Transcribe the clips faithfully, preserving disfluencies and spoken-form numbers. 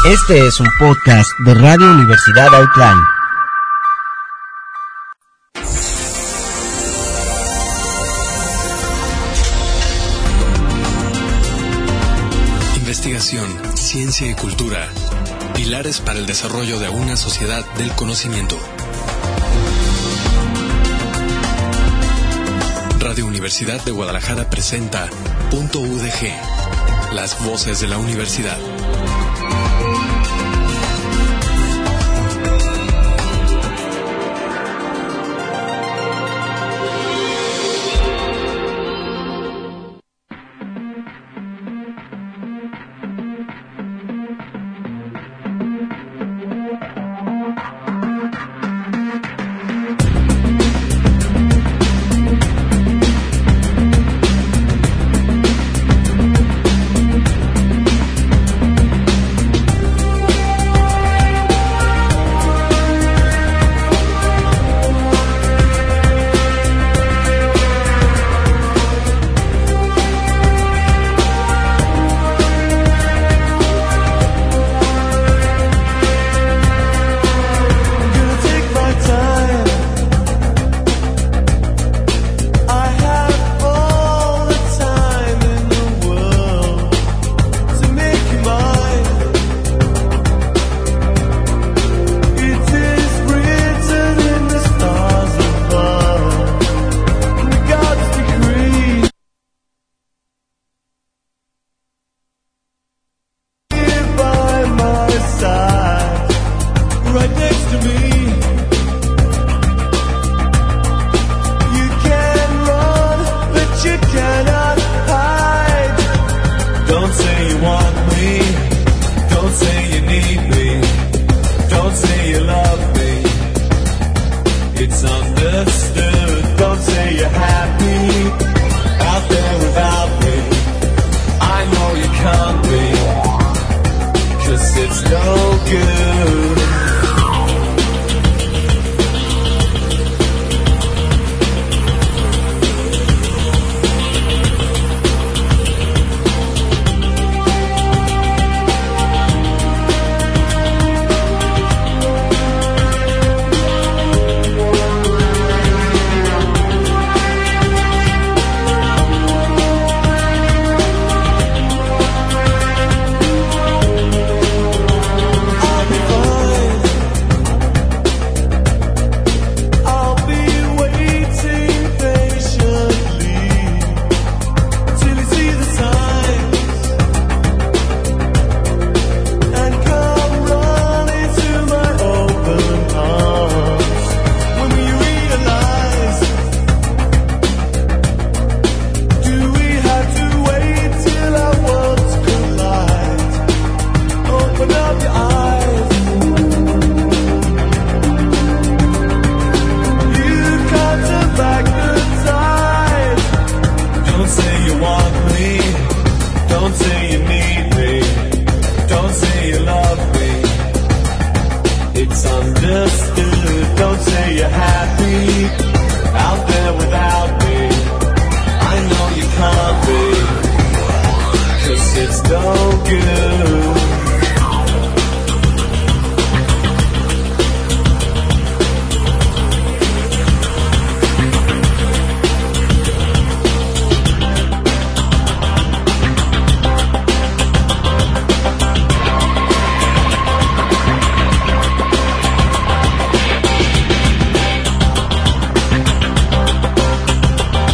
Este es un podcast de Radio Universidad Outline. Investigación, ciencia y cultura. Pilares para el desarrollo de una sociedad del conocimiento. Radio Universidad de Guadalajara presenta Punto U D G, las voces de la universidad.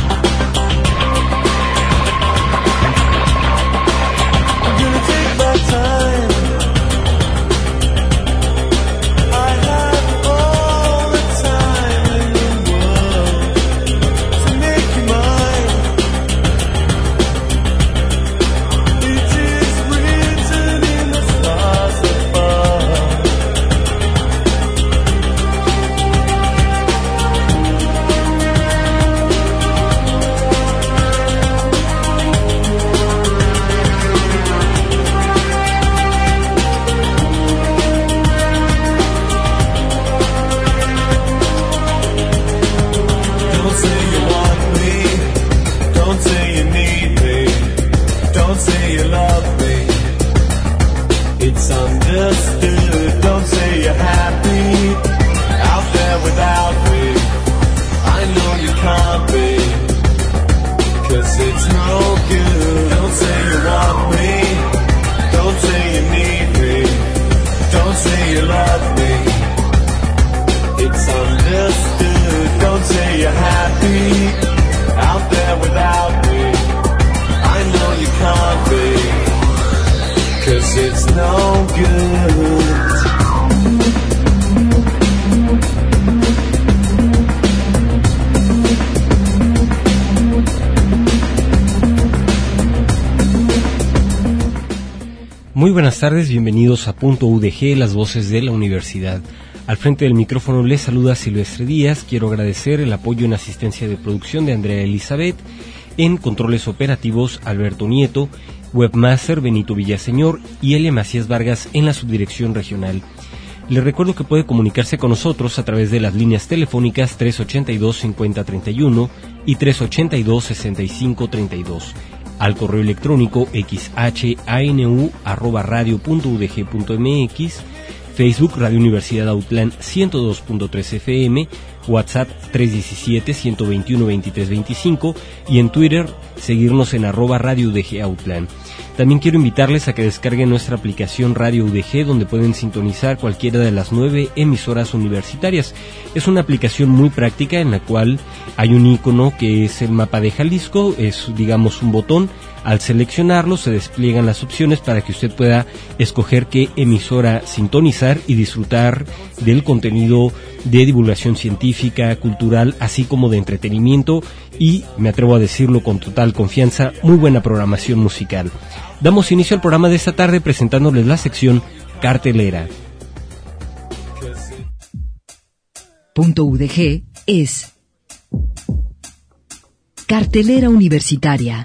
Take my time. 'cause it's no good. Muy buenas tardes, bienvenidos a Punto U D G, las voces de la universidad. Al frente del micrófono les saluda Silvestre Díaz. Quiero agradecer el apoyo en asistencia de producción de Andrea Elizabeth, en controles operativos Alberto Nieto, webmaster Benito Villaseñor y Elia Macías Vargas en la subdirección regional. Les recuerdo que puede comunicarse con nosotros a través de las líneas telefónicas tres ochenta y dos, cincuenta treinta y uno y tres ochenta y dos, sesenta y cinco treinta y dos. Al correo electrónico xhanu arroba radio punto u d g punto m x, Facebook Radio Universidad Autlán ciento dos punto tres F M, WhatsApp tres uno siete, uno dos uno, dos tres dos cinco y en Twitter seguirnos en arroba Radio U D G Autlán. También quiero invitarles a que descarguen nuestra aplicación Radio U D G, donde pueden sintonizar cualquiera de las nueve emisoras universitarias. Es una aplicación muy práctica en la cual hay un icono que es el mapa de Jalisco, es digamos un botón. Al seleccionarlo se despliegan las opciones para que usted pueda escoger qué emisora sintonizar y disfrutar del contenido de divulgación científica, cultural, así como de entretenimiento y, me atrevo a decirlo con total confianza, muy buena programación musical. Damos inicio al programa de esta tarde presentándoles la sección Cartelera. Punto U D G es Cartelera Universitaria.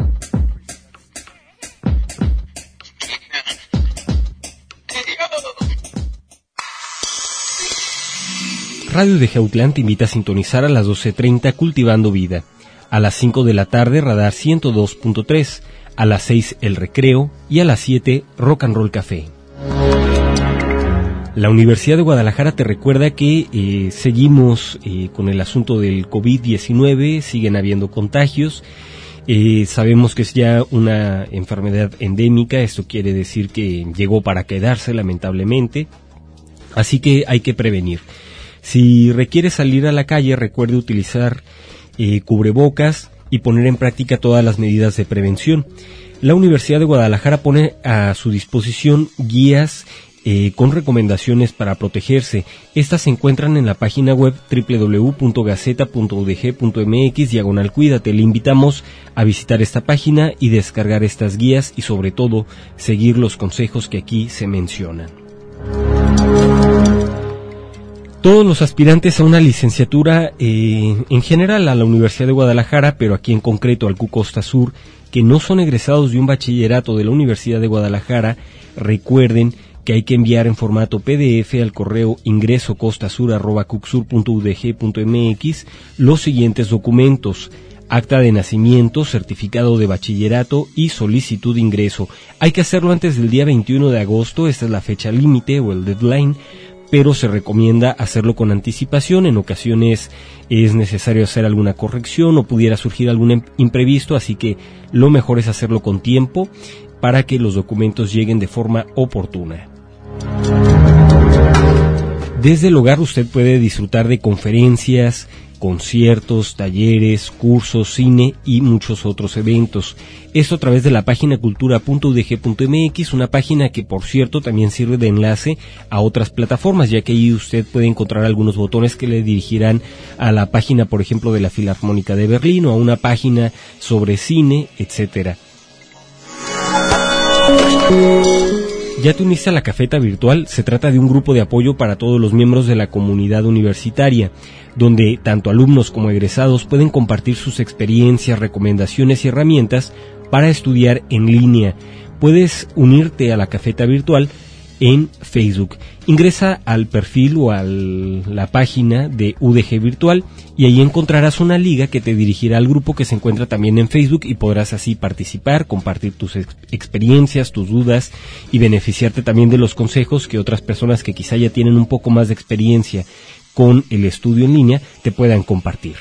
Radio U D G Autlán te invita a sintonizar a las doce treinta Cultivando Vida, a las cinco de la tarde Radar ciento dos punto tres, a las seis El Recreo y a las siete Rock and Roll Café. La Universidad de Guadalajara te recuerda que eh, seguimos eh, con el asunto del COVID diecinueve, siguen habiendo contagios, eh, sabemos que es ya una enfermedad endémica, esto quiere decir que llegó para quedarse lamentablemente, así que hay que prevenir. Si requiere salir a la calle, recuerde utilizar eh, cubrebocas y poner en práctica todas las medidas de prevención. La Universidad de Guadalajara pone a su disposición guías eh, con recomendaciones para protegerse. Estas se encuentran en la página web doble u doble u doble u punto gaceta punto u d g punto m x diagonal cuídate. Le invitamos a visitar esta página y descargar estas guías y sobre todo seguir los consejos que aquí se mencionan. Todos los aspirantes a una licenciatura, eh, en general a la Universidad de Guadalajara, pero aquí en concreto al C U Costa Sur, que no son egresados de un bachillerato de la Universidad de Guadalajara, recuerden que hay que enviar en formato P D F al correo ingreso costasur arroba cucsur punto u d g punto m x los siguientes documentos: acta de nacimiento, certificado de bachillerato y solicitud de ingreso. Hay que hacerlo antes del día veintiuno de agosto, esta es la fecha límite o el deadline, pero se recomienda hacerlo con anticipación. En ocasiones es necesario hacer alguna corrección o pudiera surgir algún imprevisto, así que lo mejor es hacerlo con tiempo para que los documentos lleguen de forma oportuna. Desde el hogar usted puede disfrutar de conferencias, conciertos, talleres, cursos, cine y muchos otros eventos. Esto a través de la página cultura punto u d g punto m x, una página que por cierto también sirve de enlace a otras plataformas, ya que ahí usted puede encontrar algunos botones que le dirigirán a la página, por ejemplo, de la Filarmónica de Berlín o a una página sobre cine, etcétera. ¿Ya te uniste a la Cafeta Virtual? Se trata de un grupo de apoyo para todos los miembros de la comunidad universitaria, donde tanto alumnos como egresados pueden compartir sus experiencias, recomendaciones y herramientas para estudiar en línea. Puedes unirte a la Cafeta Virtual en Facebook. Ingresa al perfil o a la página de U D G Virtual y ahí encontrarás una liga que te dirigirá al grupo que se encuentra también en Facebook y podrás así participar, compartir tus ex- experiencias, tus dudas y beneficiarte también de los consejos que otras personas que quizá ya tienen un poco más de experiencia con el estudio en línea te puedan compartir.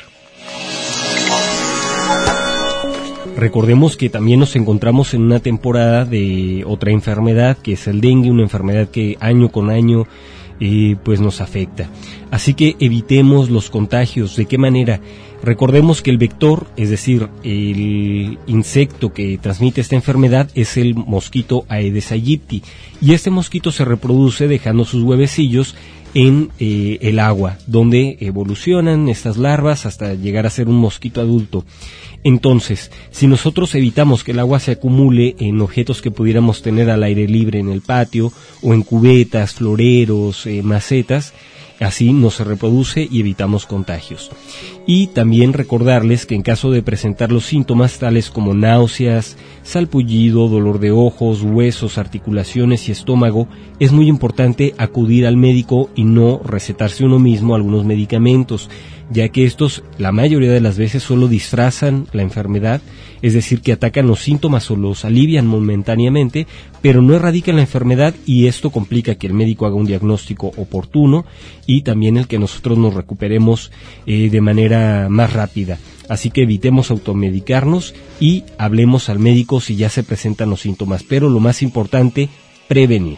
Recordemos que también nos encontramos en una temporada de otra enfermedad que es el dengue, una enfermedad que año con año eh, pues nos afecta. Así que evitemos los contagios. ¿De qué manera? Recordemos que el vector, es decir, el insecto que transmite esta enfermedad, es el mosquito Aedes aegypti, y este mosquito se reproduce dejando sus huevecillos en eh, el agua, donde evolucionan estas larvas hasta llegar a ser un mosquito adulto. Entonces, si nosotros evitamos que el agua se acumule en objetos que pudiéramos tener al aire libre en el patio, o en cubetas, floreros, eh, macetas, así no se reproduce y evitamos contagios. Y también recordarles que en caso de presentar los síntomas tales como náuseas, salpullido, dolor de ojos, huesos, articulaciones y estómago, es muy importante acudir al médico y no recetarse uno mismo algunos medicamentos, ya que estos la mayoría de las veces solo disfrazan la enfermedad, es decir, que atacan los síntomas o los alivian momentáneamente, pero no erradican la enfermedad, y esto complica que el médico haga un diagnóstico oportuno y también el que nosotros nos recuperemos eh, de manera más rápida. Así que evitemos automedicarnos y hablemos al médico si ya se presentan los síntomas, pero lo más importante, prevenir.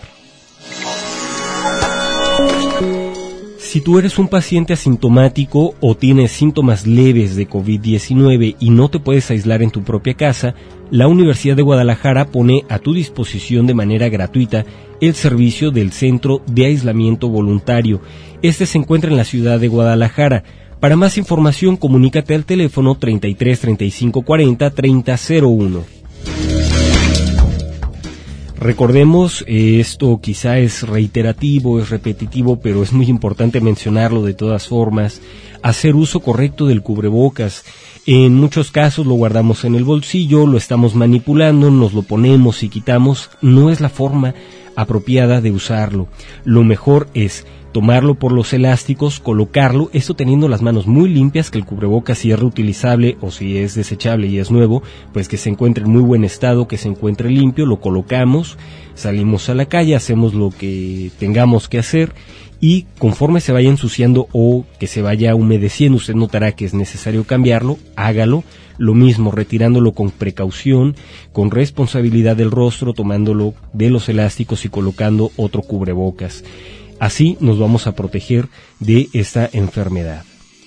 Si tú eres un paciente asintomático o tienes síntomas leves de COVID diecinueve y no te puedes aislar en tu propia casa, la Universidad de Guadalajara pone a tu disposición de manera gratuita el servicio del Centro de Aislamiento Voluntario. Este se encuentra en la ciudad de Guadalajara. Para más información, comunícate al teléfono treinta y tres, treinta y cinco, cuarenta, treinta cero uno. Recordemos, eh, esto quizá es reiterativo, es repetitivo, pero es muy importante mencionarlo de todas formas, hacer uso correcto del cubrebocas. En muchos casos lo guardamos en el bolsillo, lo estamos manipulando, nos lo ponemos y quitamos. No es la forma apropiada de usarlo. Lo mejor es tomarlo por los elásticos, colocarlo, esto teniendo las manos muy limpias, que el cubrebocas, si es reutilizable o si es desechable y es nuevo, pues que se encuentre en muy buen estado, que se encuentre limpio, lo colocamos, salimos a la calle, hacemos lo que tengamos que hacer, y conforme se vaya ensuciando o que se vaya humedeciendo, usted notará que es necesario cambiarlo, hágalo. Lo mismo, retirándolo con precaución, con responsabilidad del rostro, tomándolo de los elásticos y colocando otro cubrebocas. Así nos vamos a proteger de esta enfermedad.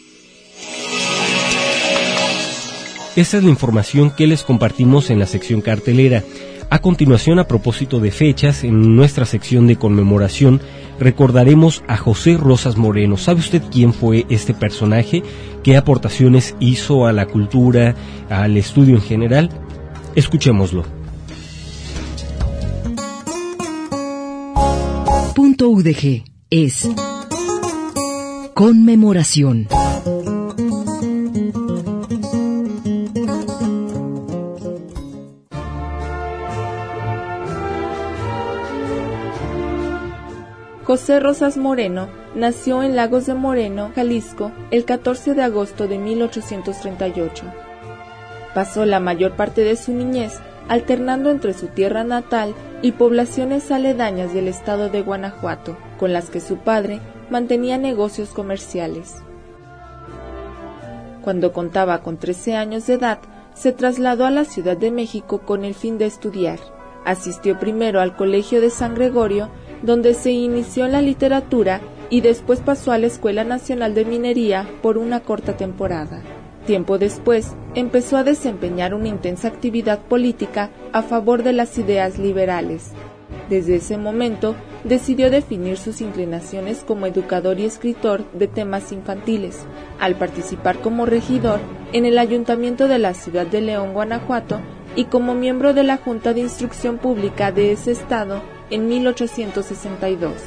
Esta es la información que les compartimos en la sección cartelera. A continuación, a propósito de fechas, en nuestra sección de conmemoración, recordaremos a José Rosas Moreno. ¿Sabe usted quién fue este personaje? ¿Qué aportaciones hizo a la cultura, al estudio en general? Escuchémoslo. Punto U D G es conmemoración. José Rosas Moreno nació en Lagos de Moreno, Jalisco, el catorce de agosto de mil ochocientos treinta y ocho. Pasó la mayor parte de su niñez alternando entre su tierra natal y poblaciones aledañas del estado de Guanajuato, con las que su padre mantenía negocios comerciales. Cuando contaba con trece años de edad, se trasladó a la Ciudad de México con el fin de estudiar. Asistió primero al Colegio de San Gregorio, donde se inició en la literatura, y después pasó a la Escuela Nacional de Minería por una corta temporada. Tiempo después, empezó a desempeñar una intensa actividad política a favor de las ideas liberales. Desde ese momento, decidió definir sus inclinaciones como educador y escritor de temas infantiles, al participar como regidor en el Ayuntamiento de la ciudad de León, Guanajuato, y como miembro de la Junta de Instrucción Pública de ese estado en mil ochocientos sesenta y dos.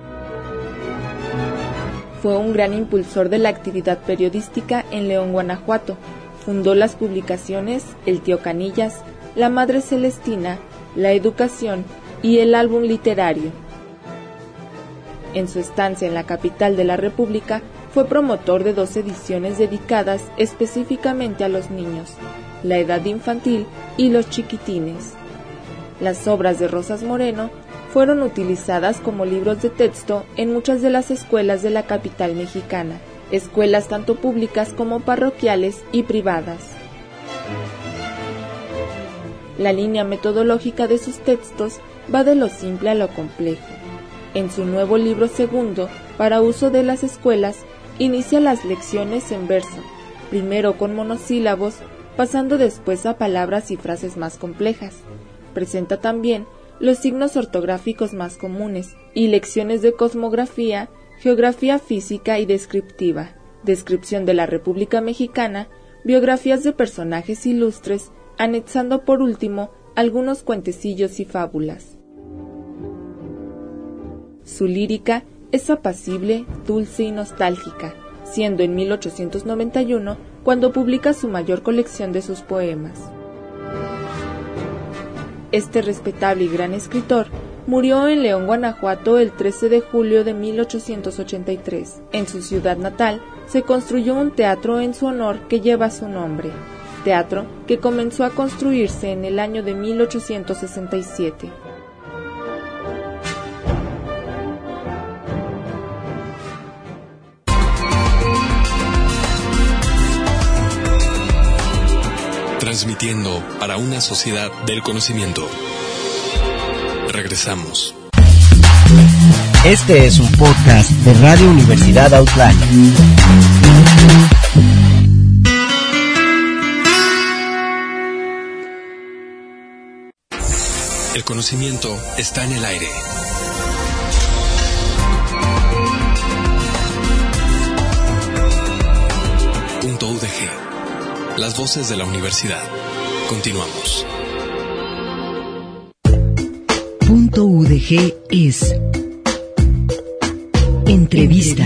Fue un gran impulsor de la actividad periodística en León, Guanajuato. Fundó las publicaciones El Tío Canillas, La Madre Celestina, La Educación y El Álbum Literario. En su estancia en la capital de la República, fue promotor de dos ediciones dedicadas específicamente a los niños, La Edad Infantil y Los Chiquitines. Las obras de Rosas Moreno fueron utilizadas como libros de texto en muchas de las escuelas de la capital mexicana, escuelas tanto públicas como parroquiales y privadas. La línea metodológica de sus textos va de lo simple a lo complejo. En su nuevo libro segundo, para uso de las escuelas, inicia las lecciones en verso, primero con monosílabos, pasando después a palabras y frases más complejas. Presenta también los signos ortográficos más comunes y lecciones de cosmografía, geografía física y descriptiva, descripción de la República Mexicana, biografías de personajes ilustres, anexando por último algunos cuentecillos y fábulas. Su lírica es apacible, dulce y nostálgica, siendo en mil ochocientos noventa y uno cuando publica su mayor colección de sus poemas. Este respetable y gran escritor murió en León, Guanajuato, el trece de julio de mil ochocientos ochenta y tres. En su ciudad natal se construyó un teatro en su honor que lleva su nombre, teatro que comenzó a construirse en el año de mil ochocientos sesenta y siete. Transmitiendo para una sociedad del conocimiento. Regresamos. Este es un podcast de Radio Universidad Outland. El conocimiento está en el aire. Punto U D G. Las voces de la universidad. Continuamos. Punto U D G es entrevista.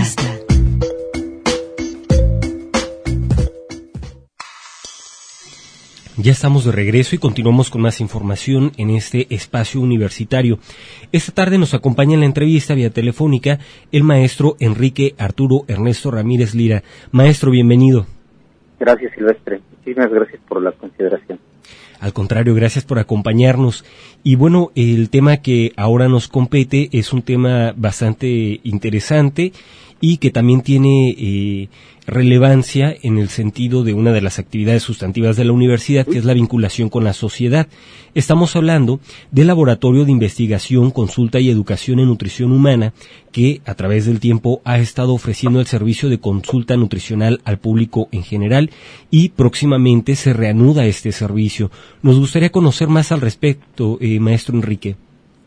Ya estamos de regreso y continuamos con más información en este espacio universitario. Esta tarde nos acompaña en la entrevista vía telefónica el maestro Enrique Arturo Ernesto Ramírez Lira. Maestro, bienvenido. Gracias, Silvestre. Muchísimas gracias por la consideración. Al contrario, gracias por acompañarnos. Y bueno, el tema que ahora nos compete es un tema bastante interesante y que también tiene eh, relevancia en el sentido de una de las actividades sustantivas de la universidad, que es la vinculación con la sociedad. Estamos hablando del Laboratorio de Investigación, Consulta y Educación en Nutrición Humana, que a través del tiempo ha estado ofreciendo el servicio de consulta nutricional al público en general y próximamente se reanuda este servicio. Nos gustaría conocer más al respecto, eh, maestro Enrique.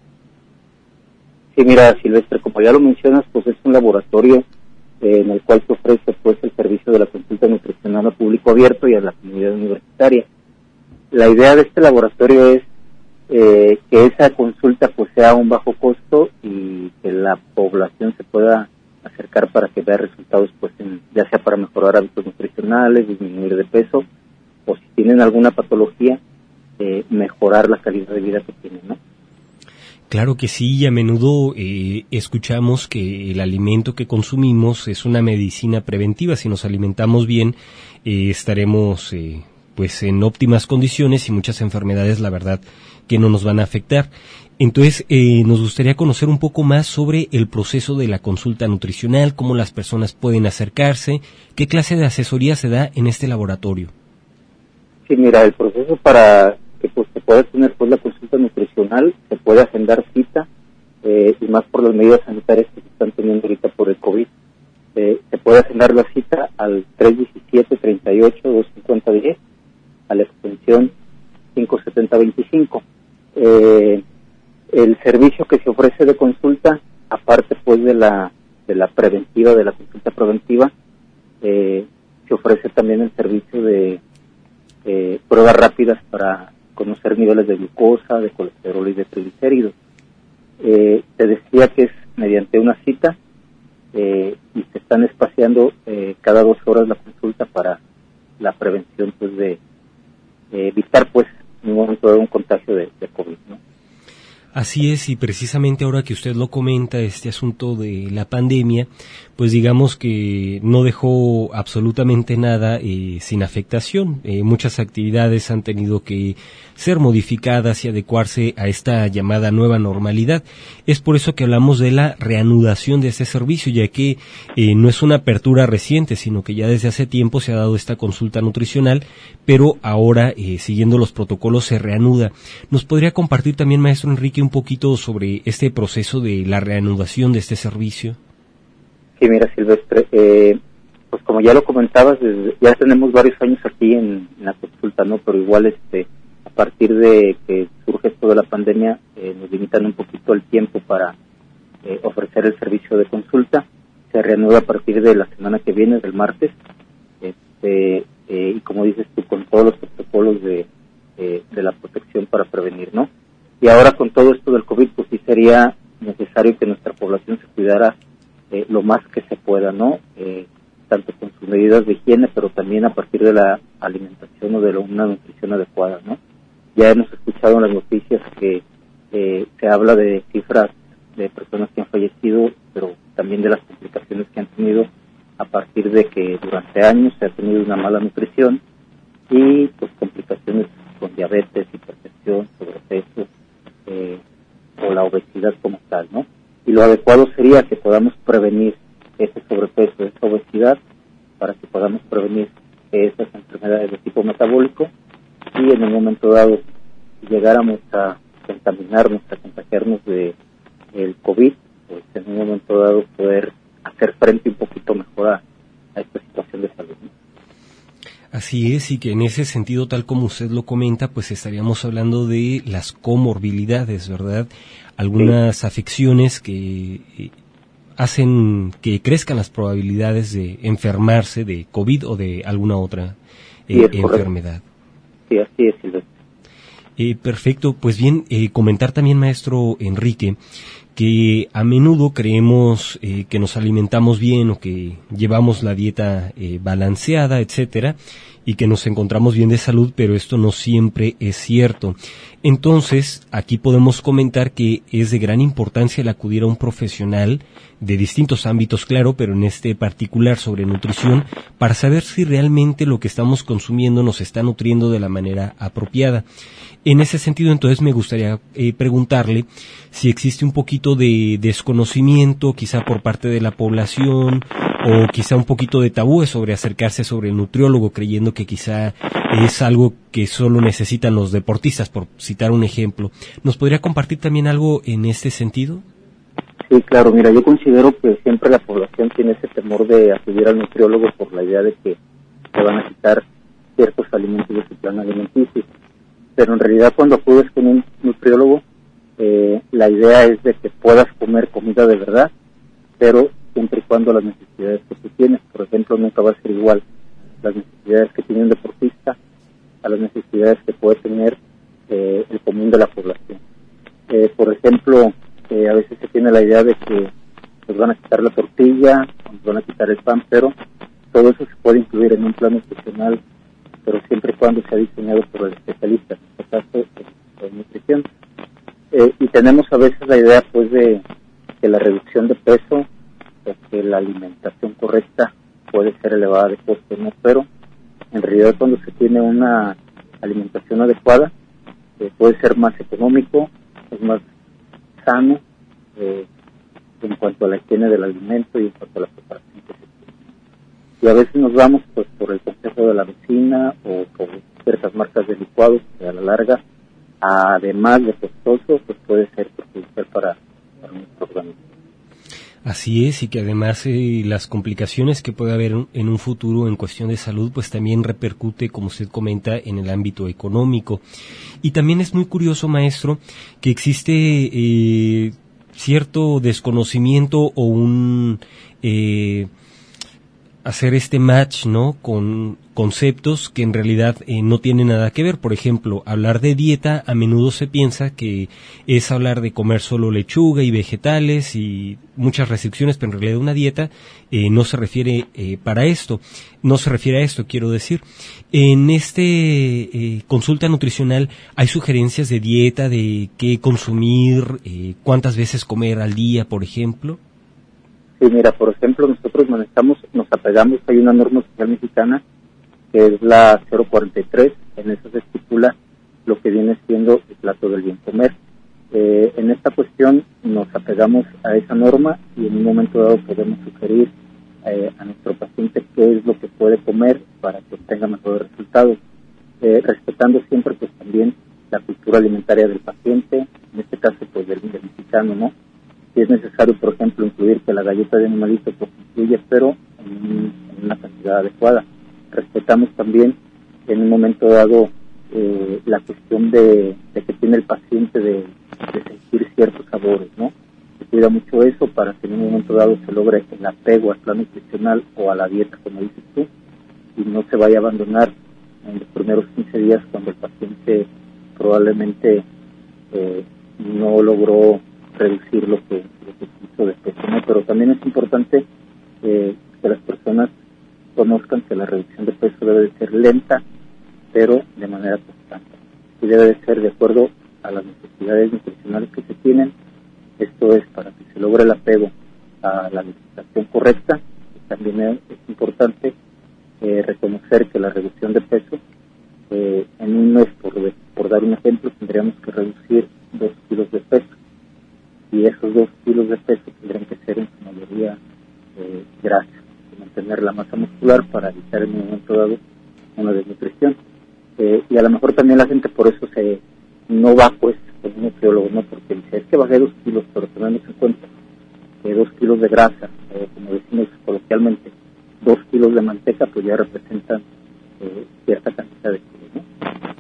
Sí, mira, Silvestre, como ya lo mencionas, pues es un laboratorio eh, en el cual se ofrece pues el servicio de la consulta nutricional al público abierto y a la comunidad universitaria. La idea de este laboratorio es eh, que esa consulta pues sea a un bajo costo y que la población se pueda acercar para que vea resultados, pues en, ya sea para mejorar hábitos nutricionales, disminuir de peso, o si tienen alguna patología, eh, mejorar la calidad de vida que tienen, ¿no? Claro que sí, y a menudo eh, escuchamos que el alimento que consumimos es una medicina preventiva. Si nos alimentamos bien, eh, estaremos eh, pues en óptimas condiciones y muchas enfermedades, la verdad, que no nos van a afectar. Entonces, eh, nos gustaría conocer un poco más sobre el proceso de la consulta nutricional, cómo las personas pueden acercarse, qué clase de asesoría se da en este laboratorio. Sí, mira, el proceso para que pues se pueda tener pues la consulta nutricional, se puede agendar cita, eh, y más por las medidas sanitarias que se están teniendo ahorita por el COVID. Eh, se puede agendar la cita al tres diecisiete, treinta y ocho, dos cincuenta, diez, a la extensión cinco setenta veinticinco. Eh, el servicio que se ofrece de consulta, aparte pues de la de la preventiva, de la consulta preventiva, eh, se ofrece también el servicio de eh, pruebas rápidas para conocer niveles de glucosa, de colesterol y de triglicéridos. Eh, te decía que es mediante una cita eh, y se están espaciando eh, cada dos horas la consulta para la prevención pues de eh, evitar pues en un momento de un contagio de, de COVID, ¿no? Así es, y precisamente ahora que usted lo comenta, este asunto de la pandemia, pues digamos que no dejó absolutamente nada eh, sin afectación. Eh, muchas actividades han tenido que ser modificadas y adecuarse a esta llamada nueva normalidad. Es por eso que hablamos de la reanudación de este servicio, ya que eh, no es una apertura reciente, sino que ya desde hace tiempo se ha dado esta consulta nutricional, pero ahora, eh, siguiendo los protocolos, se reanuda. ¿Nos podría compartir también, maestro Enrique, un un poquito sobre este proceso de la reanudación de este servicio? Sí, mira, Silvestre, eh, pues como ya lo comentabas, desde, ya tenemos varios años aquí en, en la consulta, ¿no? Pero igual, este, a partir de que surge esto de la pandemia, eh, nos limitan un poquito el tiempo para eh, ofrecer el servicio de consulta. Se reanuda a partir de la semana que viene, del martes, este, eh, y como dices tú, con todos los protocolos de, eh, de la protección para prevenir, ¿no? Y ahora con todo esto del COVID, pues sí sería necesario que nuestra población se cuidara eh, lo más que se pueda, ¿no? Eh, tanto con sus medidas de higiene, pero también a partir de la alimentación o de la, una nutrición adecuada, ¿no? Ya hemos escuchado en las noticias que eh, se habla de cifras de personas que han fallecido, pero también de las complicaciones que han tenido a partir de que durante años se ha tenido una mala nutrición y pues complicaciones con diabetes, hipertensión, sobrepeso eh, o la obesidad como tal, ¿no? Y lo adecuado sería que podamos prevenir ese sobrepeso, esa obesidad, para que podamos prevenir esas enfermedades de tipo metabólico y en un momento dado, si llegáramos a contaminarnos, a contagiarnos de el COVID, pues en un momento dado poder hacer frente un poquito mejor a, a esta situación de salud, ¿no? Así es, y que en ese sentido, tal como usted lo comenta, pues estaríamos hablando de las comorbilidades, ¿verdad? Algunas sí. afecciones que eh, hacen que crezcan las probabilidades de enfermarse de COVID o de alguna otra eh, sí, enfermedad. Sí, así es, Silvestre. Eh, perfecto, pues bien, eh, comentar también, maestro Enrique, que a menudo creemos eh, que nos alimentamos bien o que llevamos la dieta eh, balanceada, etcétera, y que nos encontramos bien de salud, pero esto no siempre es cierto. Entonces, aquí podemos comentar que es de gran importancia el acudir a un profesional de distintos ámbitos, claro, pero en este particular sobre nutrición, para saber si realmente lo que estamos consumiendo nos está nutriendo de la manera apropiada. En ese sentido, entonces, me gustaría eh, preguntarle si existe un poquito de desconocimiento, quizá por parte de la población, o quizá un poquito de tabúes sobre acercarse sobre el nutriólogo, creyendo que quizá es algo que solo necesitan los deportistas, por citar un ejemplo. ¿Nos podría compartir también algo en este sentido? Sí, claro, mira, yo considero que siempre la población tiene ese temor de acudir al nutriólogo por la idea de que se van a quitar ciertos alimentos de su plan alimenticio. Pero en realidad cuando acudes con un nutriólogo, eh, la idea es de que puedas comer comida de verdad, pero siempre y cuando las necesidades que tú tienes, por ejemplo, nunca va a ser igual las necesidades que tiene un deportista a las necesidades que puede tener eh, el común de la población. Eh, por ejemplo, eh, a veces se tiene la idea de que nos van a quitar la tortilla, nos van a quitar el pan, pero todo eso se puede incluir en un plan nutricional, pero siempre y cuando sea diseñado por el especialista, en este caso, de nutrición. Eh, y tenemos a veces la idea, pues, de que la reducción de peso, o que la alimentación correcta puede ser elevada de costo, ¿no? Pero en realidad cuando se tiene una alimentación adecuada, eh, puede ser más económico, es más sano eh, en cuanto a la higiene del alimento y en cuanto a la preparación que se tiene. Y a veces nos vamos pues por el consejo de la vecina o por ciertas marcas de licuados que a la larga, además de costoso, pues puede ser perjudicial para, para nuestro organismo. Así es, y que además eh, las complicaciones que puede haber en un futuro en cuestión de salud, pues también repercute, como usted comenta, en el ámbito económico. Y también es muy curioso, maestro, que existe eh, cierto desconocimiento o un eh, hacer este match, ¿no?, con conceptos que en realidad eh, no tienen nada que ver. Por ejemplo, hablar de dieta, a menudo se piensa que es hablar de comer solo lechuga y vegetales y muchas restricciones, pero en realidad una dieta eh, no se refiere eh, para esto, no se refiere a esto, quiero decir. En este eh, consulta nutricional hay sugerencias de dieta, de qué consumir, eh, cuántas veces comer al día, por ejemplo. Sí, mira, por ejemplo, nosotros manejamos, nos apegamos, hay una norma oficial mexicana que es la cero cuarenta y tres, en eso se estipula lo que viene siendo el plato del bien comer. Eh, en esta cuestión nos apegamos a esa norma y en un momento dado podemos sugerir eh, a nuestro paciente qué es lo que puede comer para que tenga mejores resultados, eh, respetando siempre pues también la cultura alimentaria del paciente, en este caso pues del, del mexicano, ¿no? Si es necesario, por ejemplo, incluir que la galleta de animalito pues incluye, pero en, en una cantidad adecuada. Respetamos también en un momento dado eh, la cuestión de, de que tiene el paciente de, de sentir ciertos sabores, ¿no? Se cuida mucho eso para que en un momento dado se logre el apego al plan nutricional o a la dieta, como dices tú, y no se vaya a abandonar en los primeros quince días cuando el paciente probablemente eh, no logró reducir lo que, lo que quiso de peso, ¿no? Pero también es importante eh, que las personas conozcan que la reducción de peso debe de ser lenta, pero de manera constante. Y debe de ser de acuerdo a las necesidades nutricionales que se tienen. Esto es para que se logre el apego a la alimentación correcta. Y también es, es importante eh, reconocer que la reducción de peso, eh, en un mes, por, por dar un ejemplo, tendríamos que reducir dos kilos de peso. Y esos dos kilos de peso tendrían que ser en su mayoría eh, grasa, mantener la masa muscular para evitar en un momento dado una desnutrición. Eh, y a lo mejor también la gente por eso se no va pues con un nutriólogo, ¿no? Porque dice, es que bajé dos kilos, pero tenemos en cuenta que dos kilos de grasa, eh, como decimos coloquialmente, dos kilos de manteca, pues ya representan eh, cierta cantidad de kilos, ¿no?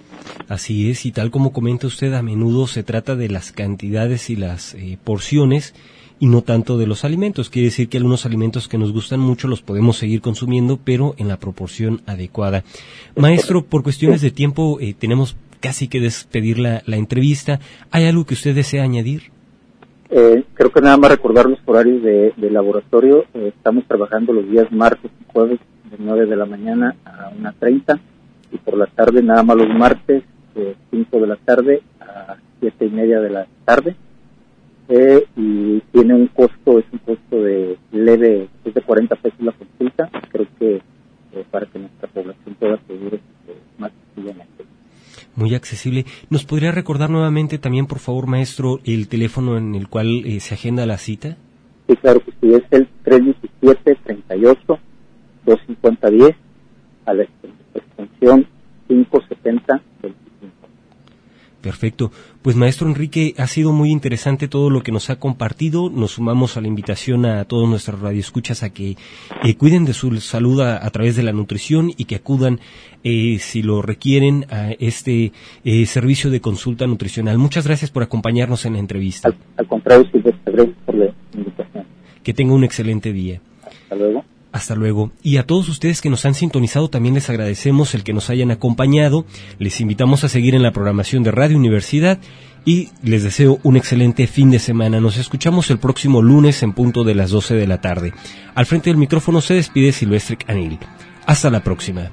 Así es, y tal como comenta usted, a menudo se trata de las cantidades y las eh, porciones y no tanto de los alimentos. Quiere decir que algunos alimentos que nos gustan mucho los podemos seguir consumiendo, pero en la proporción adecuada. Maestro, por cuestiones de tiempo eh, tenemos casi que despedir la, la entrevista. ¿Hay algo que usted desea añadir? Eh, creo que nada más recordar los horarios de, de laboratorio. Eh, estamos trabajando los días martes y jueves de nueve de la mañana a una treinta y por la tarde nada más los martes de cinco de la tarde a siete y media de la tarde. Eh, y tiene un costo, es un costo de leve, es de cuarenta pesos la consulta, creo que eh, para que nuestra población pueda acudir eh, más sencillamente. Muy accesible. ¿Nos podría recordar nuevamente también, por favor, maestro, el teléfono en el cual eh, se agenda la cita? Sí, claro que sí, es el tres diecisiete, treinta y ocho, dos cincuenta, diez, a la extensión cinco setenta veinticinco. Perfecto. Pues maestro Enrique, ha sido muy interesante todo lo que nos ha compartido. Nos sumamos a la invitación a todos nuestros radioescuchas a que eh, cuiden de su salud a, a través de la nutrición y que acudan, eh, si lo requieren, a este eh, servicio de consulta nutricional. Muchas gracias por acompañarnos en la entrevista. Al, al contrario, Silvestre, gracias por la invitación. Que tenga un excelente día. Hasta luego. Hasta luego. Y a todos ustedes que nos han sintonizado también les agradecemos el que nos hayan acompañado. Les invitamos a seguir en la programación de Radio Universidad y les deseo un excelente fin de semana. Nos escuchamos el próximo lunes en punto de las doce de la tarde. Al frente del micrófono se despide Silvestre Canil. Hasta la próxima.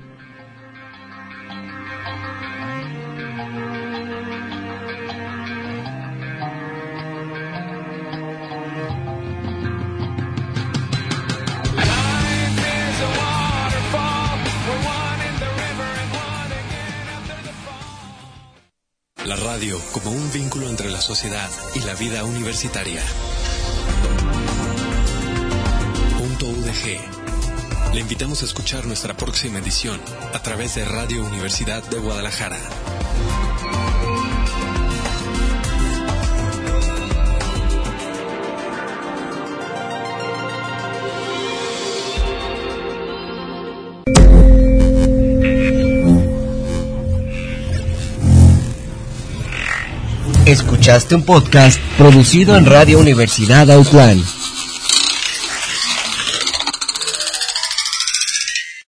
La radio como un vínculo entre la sociedad y la vida universitaria. Punto U D G. Le invitamos a escuchar nuestra próxima edición a través de Radio Universidad de Guadalajara. Escuchaste un podcast producido en Radio Universidad Autlán.